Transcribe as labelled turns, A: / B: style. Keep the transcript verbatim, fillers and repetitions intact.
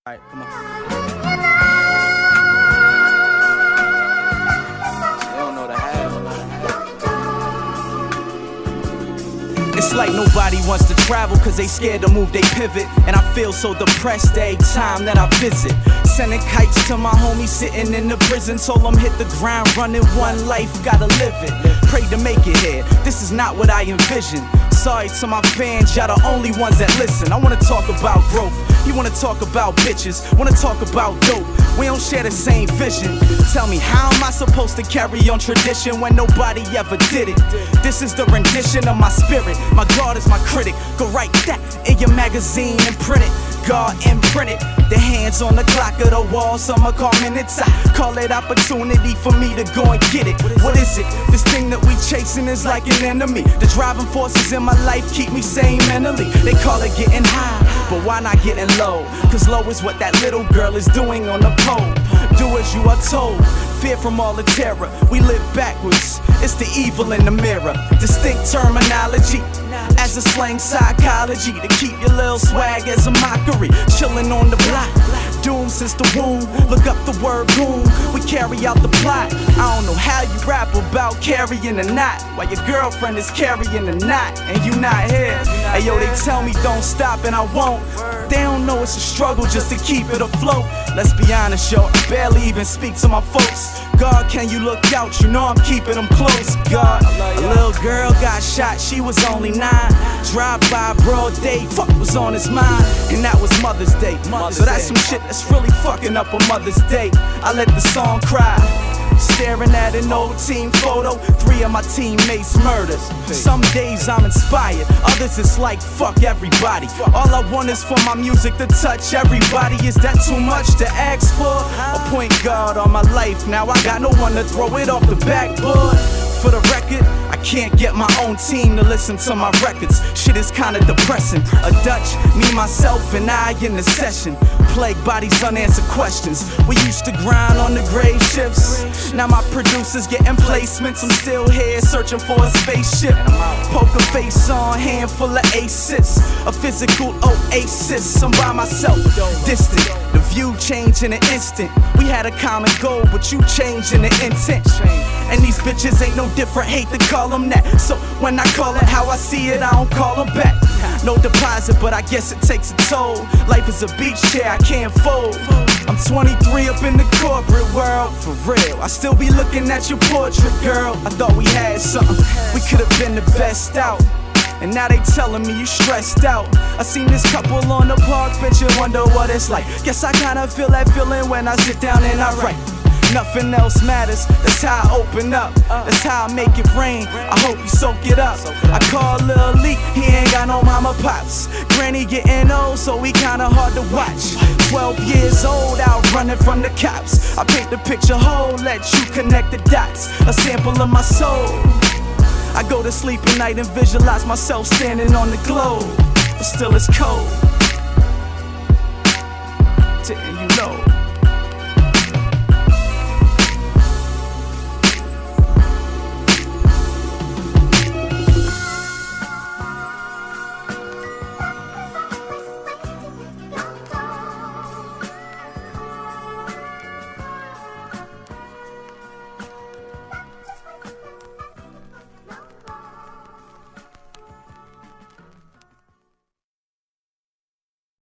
A: Alright, come on. They don't know the half. It's like nobody wants to travel cause they scared to move they pivot. And I feel so depressed every time that I visit. Sending kites to my homie sitting in the prison. Told him hit the ground running, one life, gotta live it. Pray to make it here, this is not what I envisioned. Sorry to my fans, y'all the only ones that listen. I wanna talk about growth, you wanna talk about bitches, wanna talk about dope. We don't share the same vision. Tell me, how am I supposed to carry on tradition when nobody ever did it? This is the rendition of my spirit. My God is my critic. Go write that in your magazine and print it. God imprinted. The hands on the clock of the wall, some are call minutes. I call it opportunity for me to go and get it. What is it? This thing that we chasing is like an enemy. The driving forces in my life keep me sane mentally. They call it getting high, but why not getting low? Cause low is what that little girl is doing on the pole. Do as you are told, fear from all the terror. We live backwards, it's the evil in the mirror. Distinct terminology as a slang psychology to keep your little swag as a mockery. Chilling on the block, doom since the womb. Look up the word boom, we carry out the plot. I don't know how you rap about carrying a knot while your girlfriend is carrying a knot and you not here. Hey yo, they tell me don't stop and I won't. They don't know it's a struggle just to keep it afloat. Let's be honest, yo, I barely even speak to my folks. God, can you look out? You know I'm keeping them close. God, a little girl got shot, she was only nine. Drive by broad day, fuck was on his mind. And that was Mother's Day. So that's some shit that's really fucking up a Mother's Day. I let the song cry, staring at an old team photo. Three of my teammates murdered. Some days I'm inspired, others it's like fuck everybody. All I want is for my music to touch everybody. Is that too much to ask for? A point guard on my life, now I got no one to throw it off the backboard. For the record, I can't get my own team to listen to my records. Shit is kinda depressing. A Dutch, me, myself, and I in the session. Plagued by these unanswered questions. We used to grind on the grave shifts. Now my producer's getting placements. I'm still here searching for a spaceship. Poker face on, handful of aces. A physical oasis. I'm by myself, distant. The view changed in an instant. We had a common goal, but you changed in the intent. And these bitches ain't no different, hate to call them that. So when I call it how I see it, I don't call them back. No deposit, but I guess it takes a toll. Life is a beach chair, I can't fold. I'm twenty-three up in the corporate world, for real. I still be looking at your portrait, girl. I thought we had something, we could've been the best out. And now they telling me you stressed out. I seen this couple on the park bench and wonder what it's like. Guess I kinda feel that feeling when I sit down and I write. Nothing else matters, that's how I open up. That's how I make it rain, I hope you soak it up. I call Lil Leak, he ain't got no mama pops. Granny getting old, so we kinda hard to watch. Twelve years old, out running from the cops. I paint the picture whole, let you connect the dots. A sample of my soul. I go to sleep at night and visualize myself standing on the globe, but still it's cold. Didn't you know?